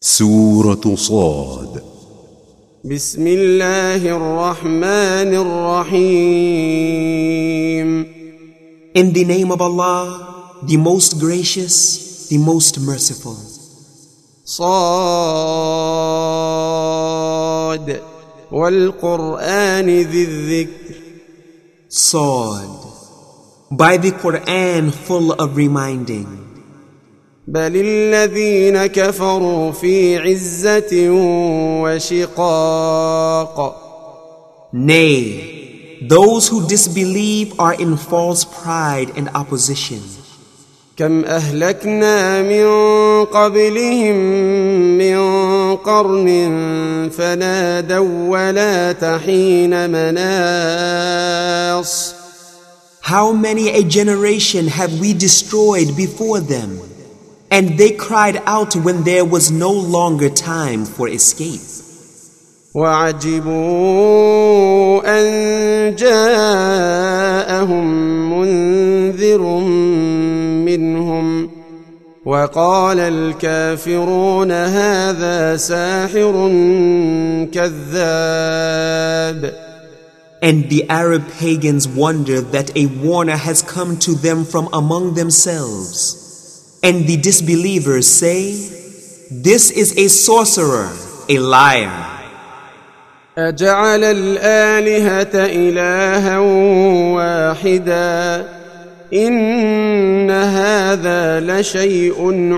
سورة صاد. بسم الله الرحمن الرحيم. In the name of Allah, the most gracious, the most merciful. صاد والقرآن ذي الذكر. Sad. By the Quran full of reminding. بل الذين كفروا في عزة وشقاق. Nay, those who disbelieve are in false pride and opposition. كم أهلكنا من قبلهم من قرن فنادوا ولا حين مناص. How many a generation have we destroyed before them, and they cried out when there was no longer time for escape. وعجبوا أن جاءهم منذر منهم وقال الكافرون هذا ساحر كذاب. And the Arab pagans wonder that a warner has come to them from among themselves. And the disbelievers say, this is a sorcerer, a liar. أجعل الآلهة إلها واحدا إن هذا لشيء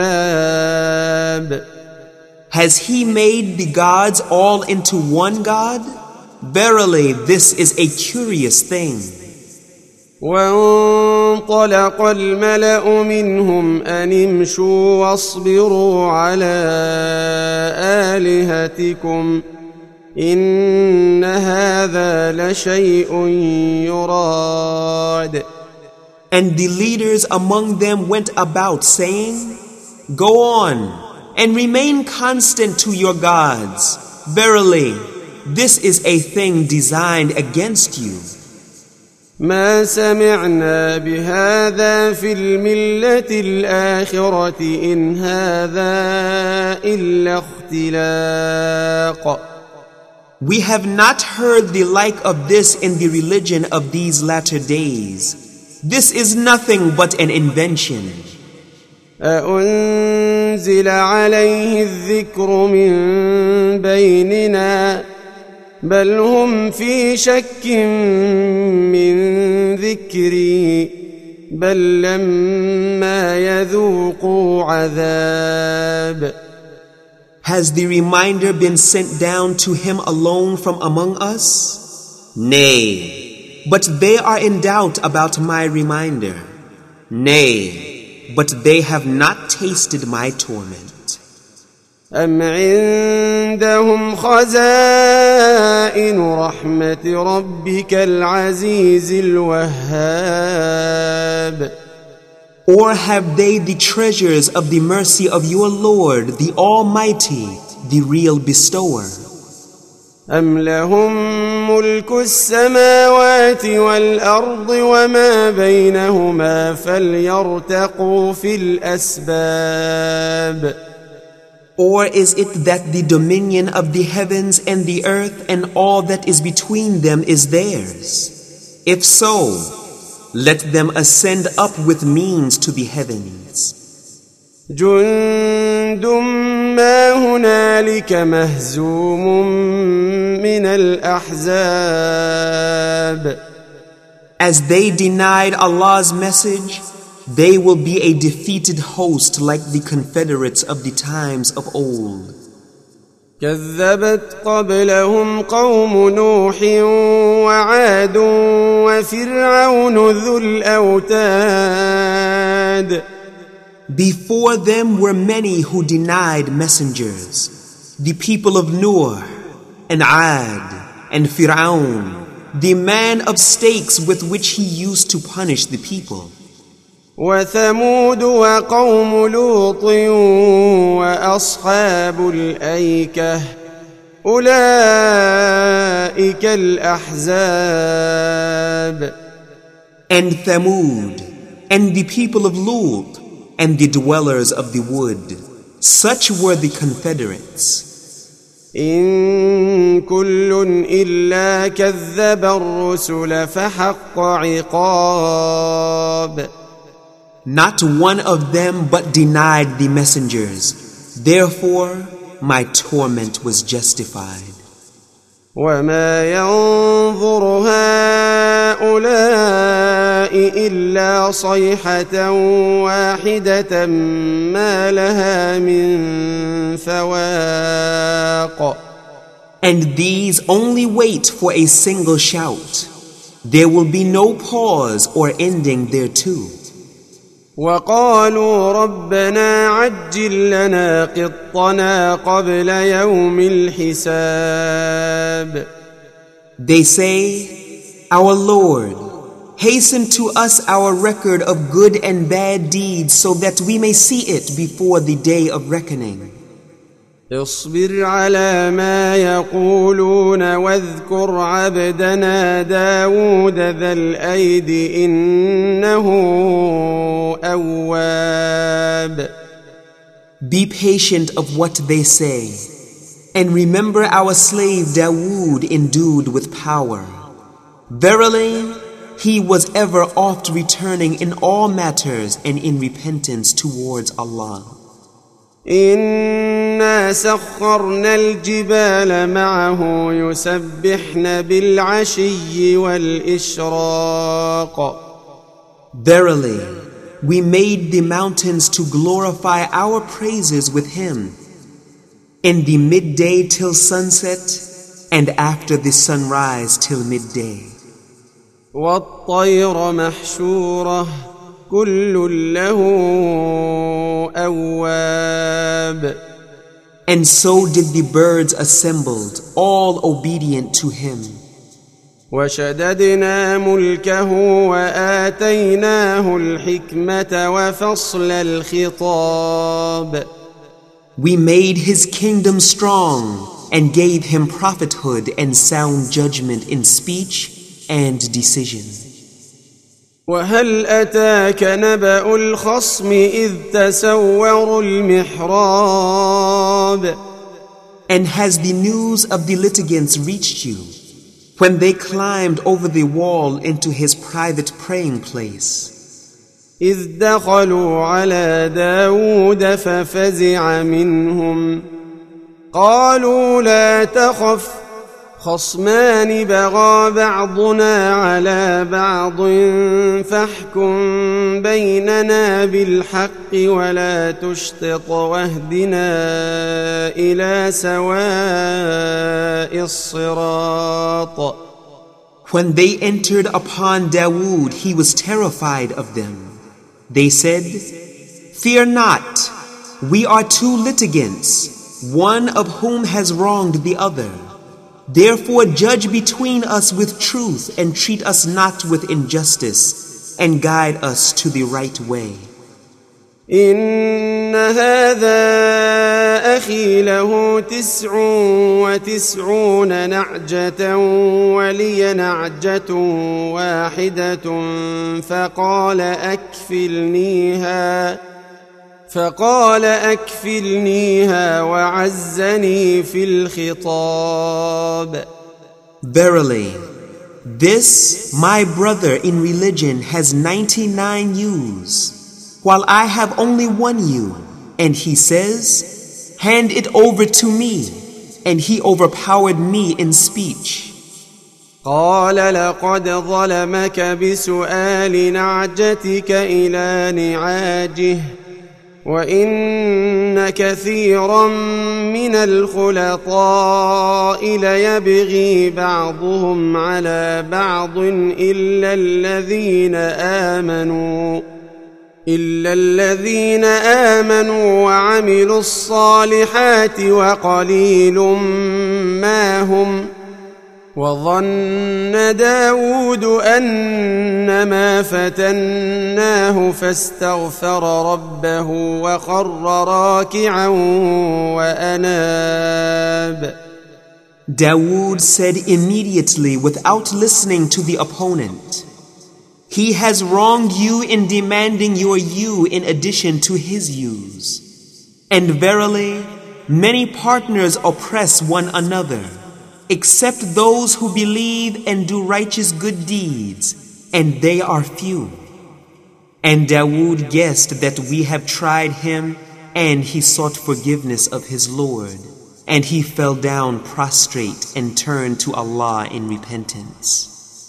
عجاب. Has he made the gods all into one God? Verily, this is a curious thing. وانطلق الملأ منهم أن امشوا واصبروا على آلهتكم إن هذا لشيء يراد. And the leaders among them went about saying, go on and remain constant to your gods. Verily, this is a thing designed against you. ما سمعنا بهذا في الملة الآخرة إن هذا إلا اختلاق. We have not heard the like of this in the religion of these latter days. This is nothing but an invention. أأنزل عليه الذكر من بيننا بل هم في شك من ذكري بل لما يذوقوا عذاب. Has the reminder been sent down to him alone from among us? Nay, but they are in doubt about my reminder. Nay, but they have not tasted my torment. أم عندهم خزائن رحمة ربك العزيز الوهاب. Or have they the treasures of the mercy of your Lord, the Almighty, the real bestower? أم لهم ملك السماوات والأرض وما بينهما فليرتقوا في الأسباب. Or is it that the dominion of the heavens and the earth and all that is between them is theirs? If so, let them ascend up with means to the heavens. جند ما هنالك مهزوم من الأحزاب. As they denied Allah's message, they will be a defeated host like the confederates of the times of old. كذبت قبلهم قوم نوح وعاد وفرعون ذو الأوتاد. Before them were many who denied messengers, the people of Noah and Ad and Fir'aun, the man of stakes with which he used to punish the people. وثمود وقوم لوط وأصحاب الأيكة أولئك الأحزاب. And Thamud, and the people of Lut, and the dwellers of the wood. Such were the confederates. إن كل إلا كذب الرسل فحق عقاب. Not one of them but denied the messengers. Therefore, my torment was justified. وما ينظر هؤلاء إلا صيحة واحدة ما لها من فواق. And these only wait for a single shout. There will be no pause or ending thereto. وقالوا ربنا عجل لنا قطنا قبل يوم الحساب. They say, Our Lord, hasten to us our record of good and bad deeds so that we may see it before the day of reckoning. اصبر على ما يقولون واذكر عبدنا داود ذا الأيد إنه أواب. Be patient of what they say, and remember our slave Dawood endued with power. Verily, he was ever oft returning in all matters and in repentance towards Allah. إنا سخرنا الجبال معه يسبحن بالعشي والإشراق. Verily, we made the mountains to glorify our praises with him in the midday till sunset and after the sunrise till midday. والطير محشورة كل له أواب. And so did the birds assembled, all obedient to him. وشددنا ملكه وآتيناه الحكمة وفصل الخطاب. We made his kingdom strong and gave him prophethood and sound judgment in speech and decision. وهل أتاك نبأ الخصم إذ تسوروا المحراب. And has the news of the litigants reached you when they climbed over the wall into his private praying place? إذ دخلوا على داود ففزع منهم قالوا لا تخف خصمان بغى بعضنا على بعض فاحكم بيننا بالحق ولا تشطط واهدنا إلى سواء الصراط. When they entered upon Dawood, he was terrified of them. They said, Fear not, we are two litigants, one of whom has wronged the other. Therefore judge between us with truth and treat us not with injustice and guide us to the right way. إن هذا أخي له 99 نعجة ولي نعجة واحدة فقال أكفلنيها وعزني في الخطاب. Verily, this my brother in religion has 99 ewes, while I have only one ewe, and he says, Hand it over to me, and he overpowered me in speech. قال لقد ظلمك بسؤال نعجتك إلى نعاجه وإن كثيرا من الخلطاء ليبغي بعضهم على بعض إلا الذين آمنوا وعملوا الصالحات وقليل ما هم. وظن داود أنما فتناه فاستغفر ربه وخر راكعا وأناب. Dawood said immediately without listening to the opponent, He has wronged you in demanding your ewe in addition to his ewes. And verily, many partners oppress one another, except those who believe and do righteous good deeds, and they are few. And Dawood guessed that we have tried him, and he sought forgiveness of his Lord, and he fell down prostrate and turned to Allah in repentance.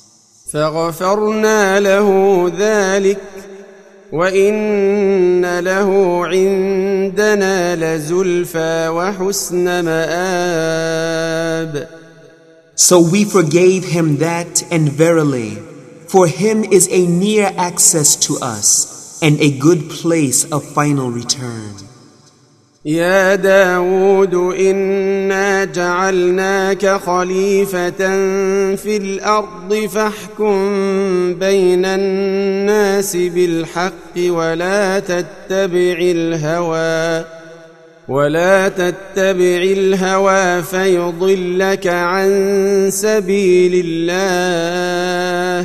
فغفرنا له ذلك وإن له عندنا لزلفى وحسن مآب. So we forgave him that, and verily, for him is a near access to us, and a good place of final return. يا داود إنا جعلناك خليفة في الأرض فاحكم بين الناس بالحق ولا تتبع الهوى فيضلك عن سبيل الله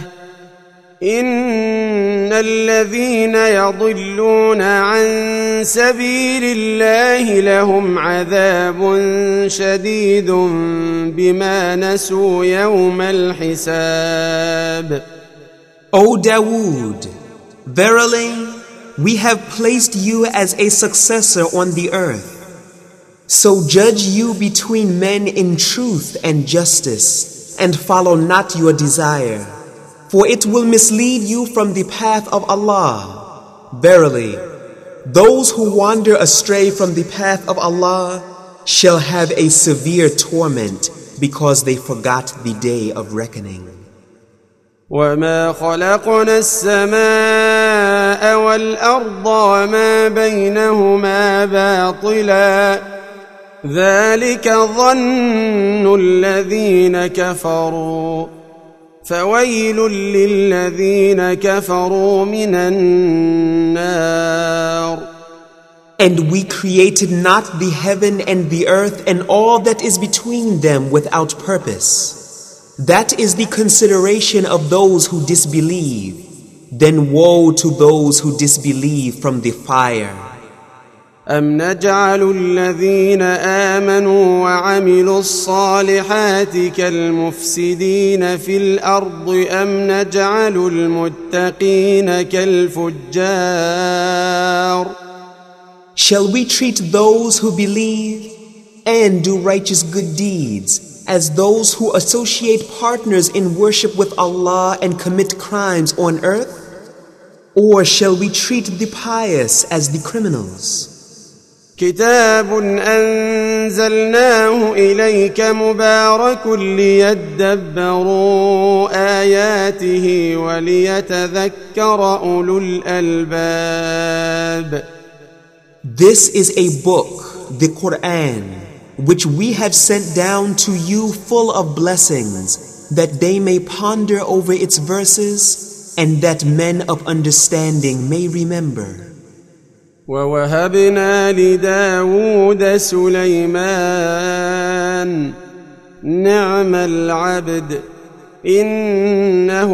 إن الذين يضلون عن سبيل الله لهم عذاب شديد بما نسوا يوم الحساب. O Dawood, verily, we have placed you as a successor on the earth. So judge you between men in truth and justice, and follow not your desire, for it will mislead you from the path of Allah. Verily, those who wander astray from the path of Allah shall have a severe torment because they forgot the day of reckoning. وما خلقنا السماء والأرض وما بينهما باطلا ذلك ظن الذين كفروا فويل للذين كفروا من النار. And we created not the heaven and the earth and all that is between them without purpose. That is the consideration of those who disbelieve. Then woe to those who disbelieve from the fire. أم نجعل الذين آمنوا وعملوا الصالحات كالمفسدين في الأرض أم نجعل المتقين كالفجار. Shall we treat those who believe and do righteous good deeds as those who associate partners in worship with Allah and commit crimes on earth? Or shall we treat the pious as the criminals? كتاب أنزلناه إليك مبارك ليدبروا آياته وليتذكر أولو الألباب. This is a book, the Quran, which we have sent down to you full of blessings, that they may ponder over its verses and that men of understanding may remember. ووهبنا لداود سليمان نعم العبد إنه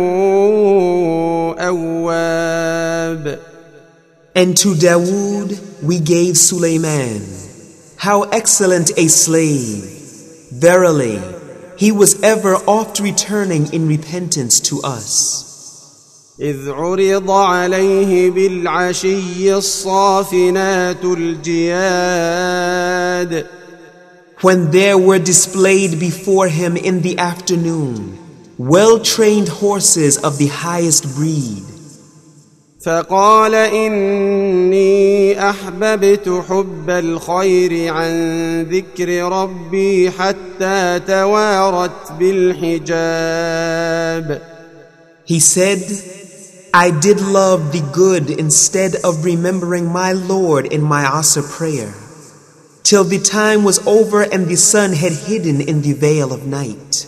أواب. And to Dawood we gave Sulaiman. How excellent a slave! Verily, he was ever oft returning in repentance to us. إذ عرض عليه بالعشي الصافنات الجياد. When there were displayed before him in the afternoon well-trained horses of the highest breed. فقال إني أحببت حب الخير عن ذكر ربي حتى توارت بالحجاب. He said, I did love the good instead of remembering my Lord in my Asr prayer, till the time was over and the sun had hidden in the veil of night.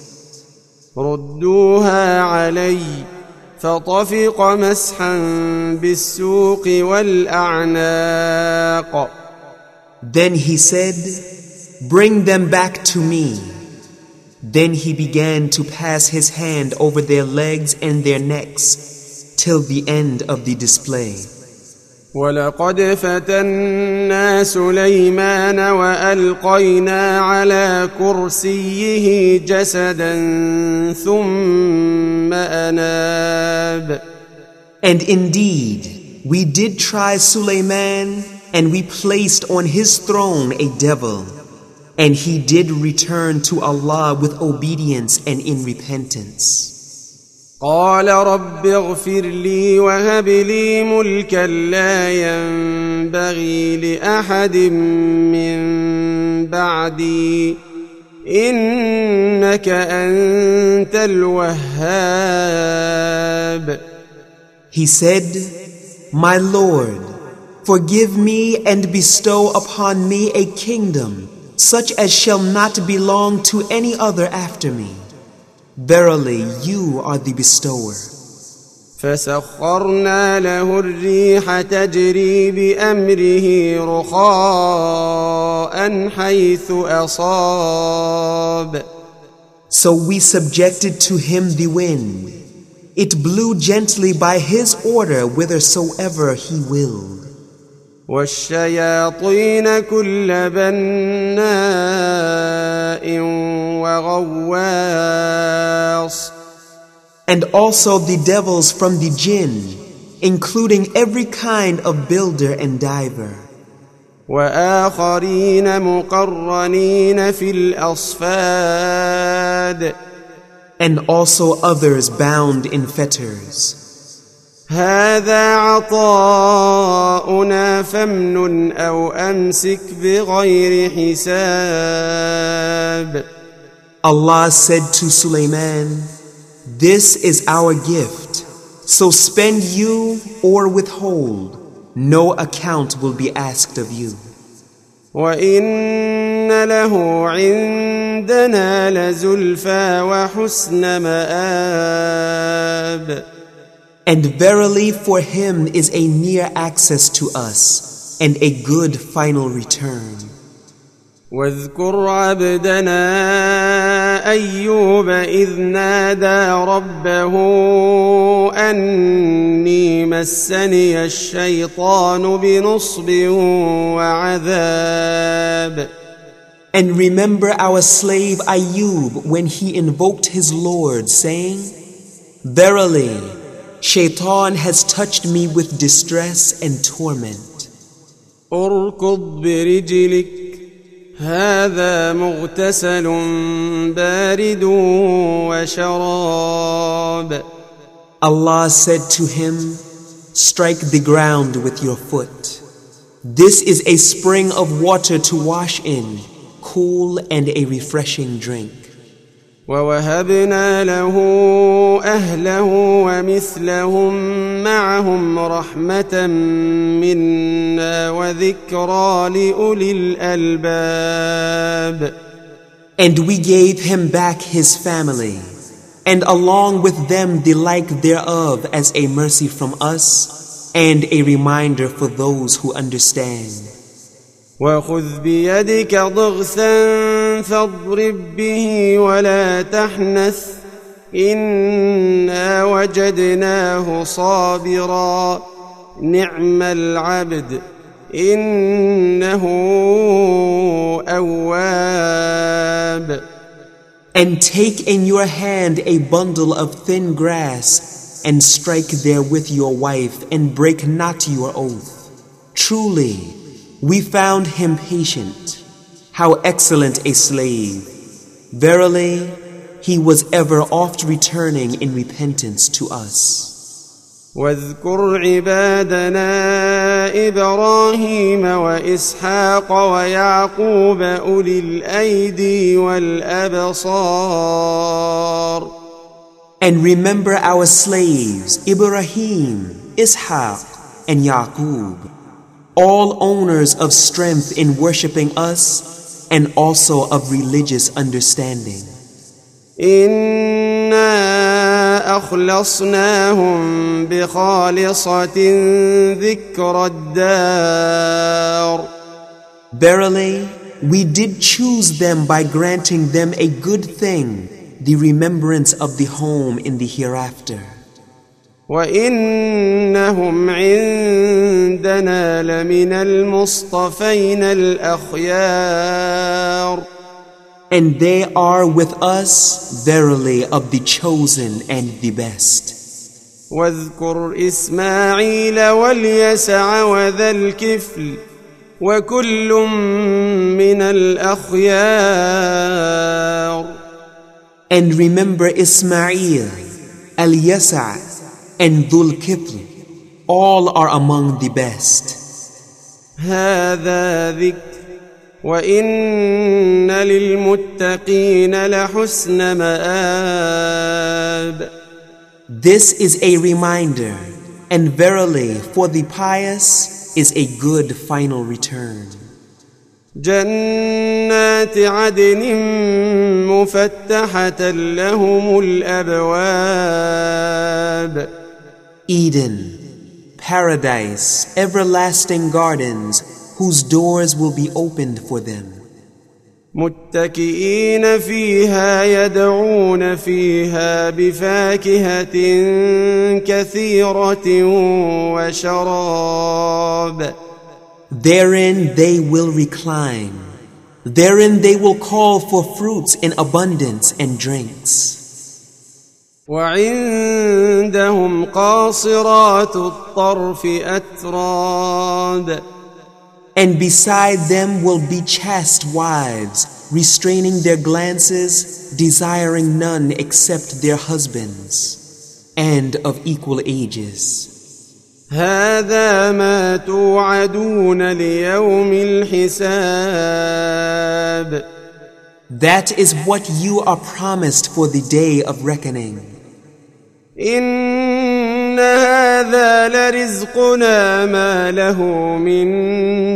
ردوها علي فطفق مسحا بالسوق والأعناق. Then he said, bring them back to me. Then he began to pass his hand over their legs and their necks till the end of the display. ولقد فتنا سليمان وألقينا على كرسيه جسدا ثم أناب. And indeed, we did try Sulaiman, and we placed on his throne a devil, and he did return to Allah with obedience and in repentance. قال رب اغفر لي وهب لي ملكا لا ينبغي لأحد من بعدي إنك أنت الوهاب. He said, My Lord, forgive me and bestow upon me a kingdom such as shall not belong to any other after me. Verily, you are the bestower. فسخرنا له الريح تجري بأمره رخاء حيث أصاب. So we subjected to him the wind. It blew gently by his order whithersoever he willed. والشياطين كل بناء وغواص. And also the devils from the jinn, including every kind of builder and diver. وآخرين مقرنين في الأصفاد. And also others bound in fetters. هذا عطاؤنا فامنن أو أمسك بغير حساب. Allah said to Sulaiman, This is our gift, so spend you or withhold. No account will be asked of you. وإن له عندنا لزلفى وحسن مآب. And verily for him is a near access to us and a good final return. واذكر عبدنا أيوب إذ نادى ربه أني مسني الشيطان بنصب وعذاب. And remember our slave Ayub when he invoked his Lord, saying, Verily, Shaitan has touched me with distress and torment. اركض برجلك هذا مغتسل بارد وشراب. Allah said to him, Strike the ground with your foot. This is a spring of water to wash in, cool and a refreshing drink. ووهبنا له أهله ومثلهم معهم رحمة منا وذكرى لأولي الألباب. And we gave him back his family, and along with them the like thereof as a mercy from us, and a reminder for those who understand. وخذ بيدك ضغثا فاضرب به ولا تحنث إنا وجدناه صابرا نعم العبد إنه أواب. And take in your hand a bundle of thin grass, and strike therewith your wife, and break not your oath. Truly, we found him patient. How excellent a slave. Verily, he was ever oft returning in repentance to us. واذكر عبادنا إبراهيم وإسحاق ويعقوب أولي الأيدي والأبصار. And remember our slaves, Ibrahim, Ishaq, and Yaqub, all owners of strength in worshipping us and also of religious understanding. إنا أخلصناهم بخالصة ذكر الدار. Verily, we did choose them by granting them a good thing, the remembrance of the home in the hereafter. وإنهم عندنا لمن المصطفين الأخيار. And they are with us verily of the chosen and the best. واذكر إسماعيل واليسع وذا الكفل وكل من الأخيار. And remember Ismail, Al-Yasa, and Dhul Kifl, all are among the best. هذا ذكر وإن للمتقين لحسن مآب. This is a reminder, and verily for the pious is a good final return. جنات عدن مفتحة لهم الأبواب. Eden, paradise, everlasting gardens whose doors will be opened for them. متكئين فيها يدعون فيها بفاكهة كثيرة وشراب. Therein they will recline. Therein they will call for fruits in abundance and drinks. وعندهم قاصرات الطرف أتراب. And beside them will be chaste wives, restraining their glances, desiring none except their husbands, and of equal ages. هذا ما توعدون ليوم الحساب. That is what you are promised for the day of reckoning. إن هذا لرزقنا ما له من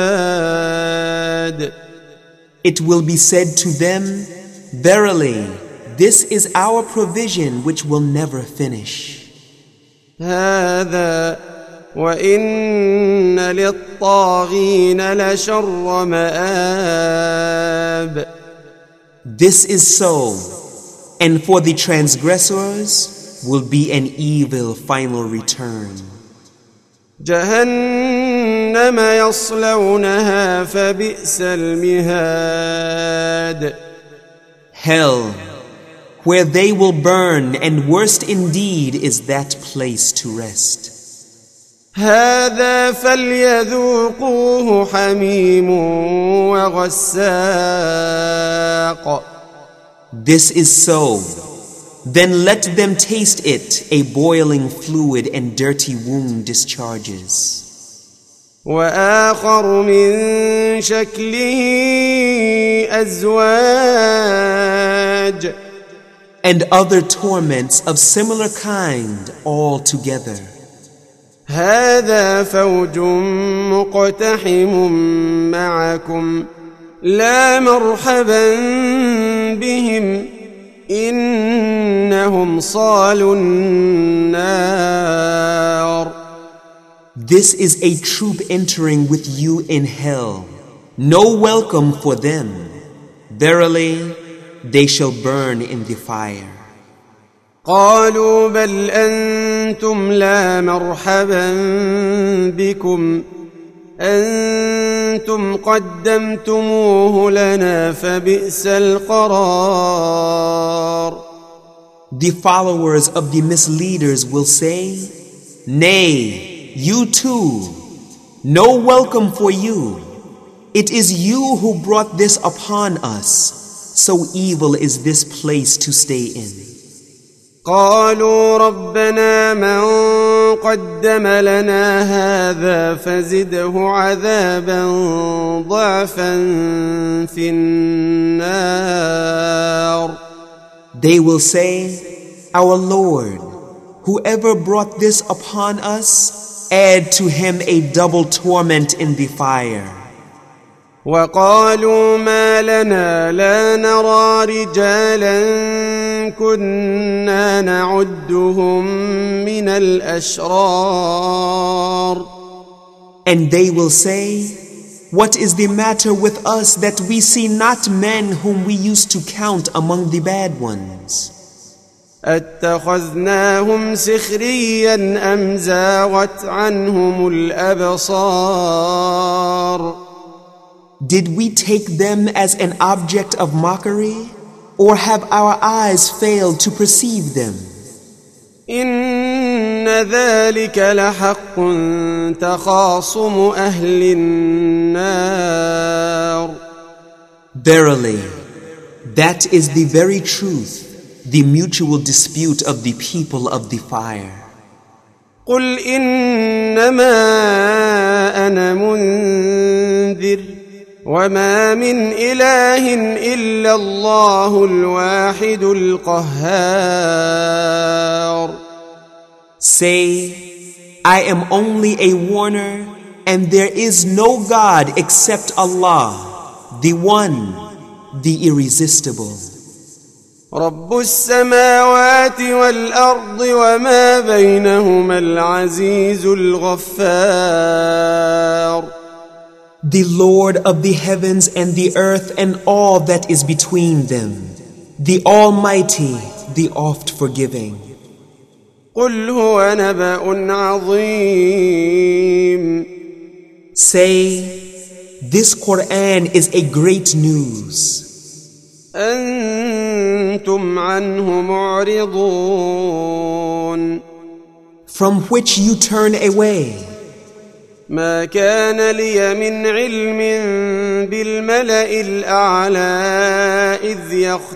نفاد. It will be said to them, verily, this is our provision which will never finish. هذا وإن للطاغين لشر مآب. This is so, and for the transgressors will be an evil final return. جهنم يصلونها فبئس المهاد. Hell, where they will burn, and worst indeed is that place to rest. هذا فليذوقوه حميم وغساق. This is so. Then let them taste it, a boiling fluid and dirty womb discharges. وآخر من شكله أزواج. And other torments of similar kind all together. هذا فوج مقتحم معكم لا مرحبا بهم إنهم صالوا النار. This is a troop entering with you in hell. No welcome for them. Verily, they shall burn in the fire. قالوا بل أنتم لا مرحبا بكم أنتم قدمتموه لنا فبئس القرار. The followers of the misleaders will say, Nay, you too, no welcome for you. It is you who brought this upon us. So evil is this place to stay in. قالوا ربنا من قدم لنا هذا فزده عذابا ضعفا في النار. They will say, Our Lord, whoever brought this upon us, add to him a double torment in the fire. وقالوا ما لنا لا نرى رجالا كنا نعدهم من الأشرار. And they will say, What is the matter with us that we see not men whom we used to count among the bad ones? أتخذناهم سخريا أم زاغت عنهم الأبصار Did we take them as an object of mockery, or have our eyes failed to perceive them? إن ذلك لحق تخاصم أهل النار Verily, that is the very truth, the mutual dispute of the people of the fire. قل إنما أنا منذر وما من إله إلا الله الواحد القهار. Say, I am only a warner, and there is no God except Allah, the One, the Irresistible. رب السماوات والأرض وما بينهما العزيز الغفار. The Lord of the heavens and the earth and all that is between them, the Almighty, the oft-forgiving. قل هو نبأ عظيم. Say, this Quran is a great news. أنتم عنه معرضون. From which you turn away. ما كان لي من علم بالملأ الأعلى إذ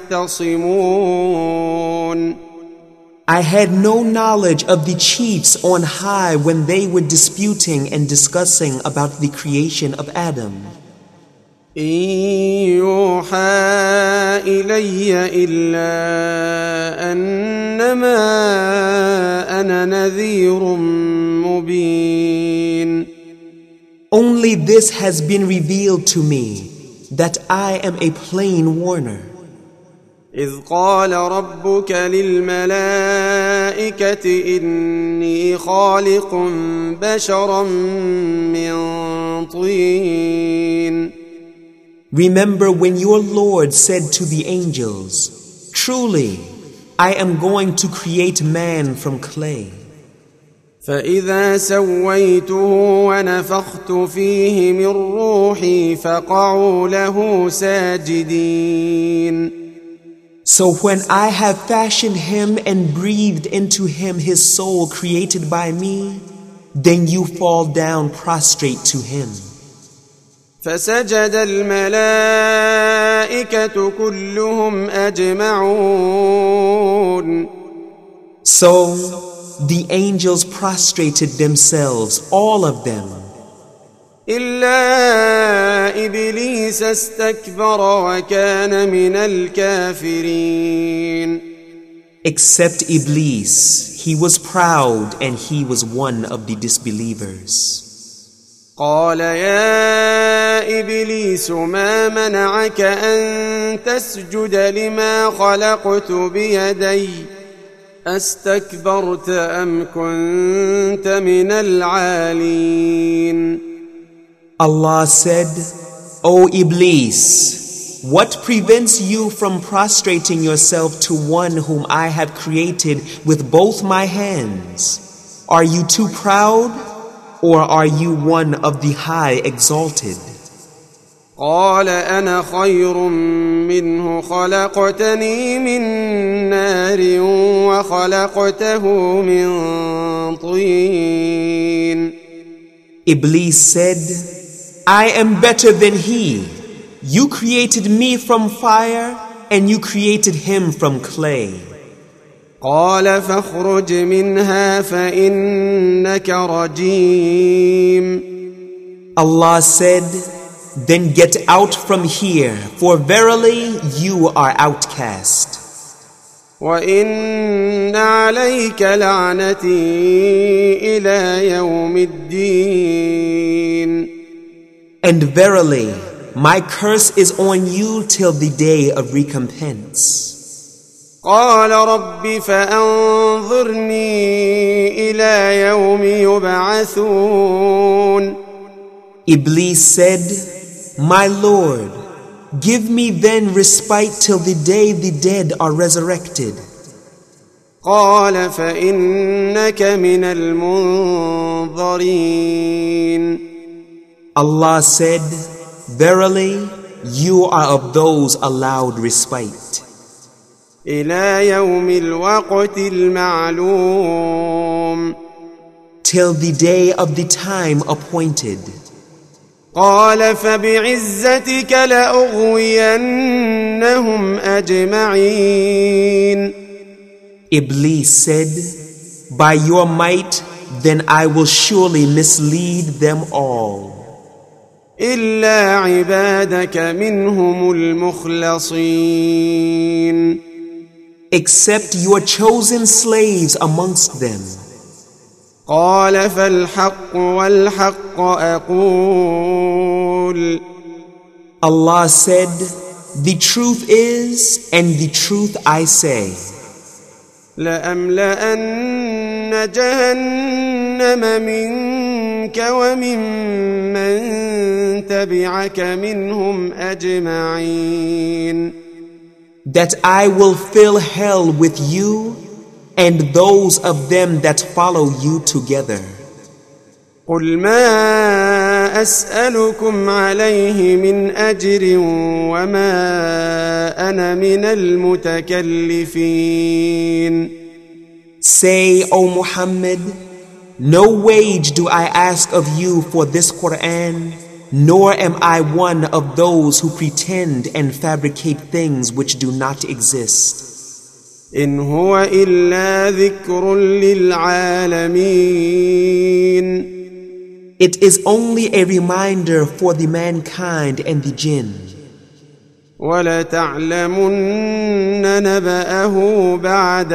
يختصمون. I had no knowledge of the chiefs on high when they were disputing and discussing about the creation of Adam. إن يوحى إلي إلا أنما أنا نذير مبين. Only this has been revealed to me, that I am a plain warner. إذ قال ربك للملائكة إني خالق بشرا من طين. Remember when your Lord said to the angels, truly, I am going to create man from clay. فإذا سويته ونفخت فيه من روحي فقعوا له ساجدين. So when I have fashioned him and breathed into him his soul created by me, then you fall down prostrate to him. فسجد الملائكة كلهم أجمعون. So the angels prostrated themselves, all of them. إلا إبليس استكبر وكان من الكافرين. Except Iblis, he was proud and he was one of the disbelievers. قال يا إبليس ما منعك أن تسجد لما خلقت بيدي أستكبرت أم كنت من العالين. Allah said, O Iblis, what prevents you from prostrating yourself to one whom I have created with both my hands? Are you too proud, or are you one of the high exalted? قال أنا خير منه خلقتني من نار وخلقته من طين. Iblis said, I am better than he. You created me from fire, and you created him from clay. قال فاخرج منها فإنك رجيم. Allah said, then get out from here, for verily you are outcast. وإن عليك لعنتي إلى يوم الدين. And verily, my curse is on you till the day of recompense. قال رب فأنظرني إلى يوم يبعثون. Iblis said, my Lord, give me then respite till the day the dead are resurrected. قال فإنك من المنظرين. Allah said, Verily, you are of those allowed respite. إلى يوم الوقت المعلوم. Till the day of the time appointed. قال فبعزتك لأغوينهم أجمعين. Iblis said, By your might, then I will surely mislead them all. إلا عبادك منهم المخلصين. Except your chosen slaves amongst them. قال فالحق والحق أقول. Allah said, The truth is, and the truth I say. لأملأن جهنم منك وممن تبعك منهم أجمعين. That I will fill hell with you and those of them that follow you together. قل ما أسألكم عليه من أجر وما أنا من المتكلفين. Say, O Muhammad, no wage do I ask of you for this Quran, nor am I one of those who pretend and fabricate things which do not exist. إن هو إلا ذكر للعالمين. It is only a reminder for the mankind and the jinn. وَلَتَعْلَمُنَّ نَبَأَهُ بَعْدَ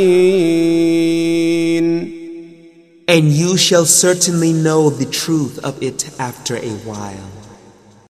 حِينٍ. And you shall certainly know the truth of it after a while.